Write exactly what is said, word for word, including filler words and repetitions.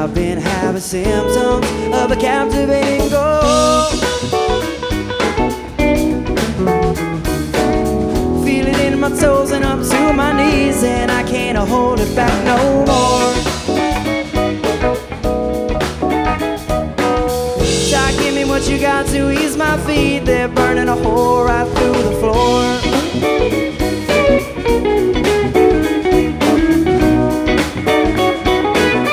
I've been having symptoms of a captivating goal. Feel it in my toes and up to my knees, and I can't hold it back no more. Child, give me what you got to ease my feet. They're burning a hole right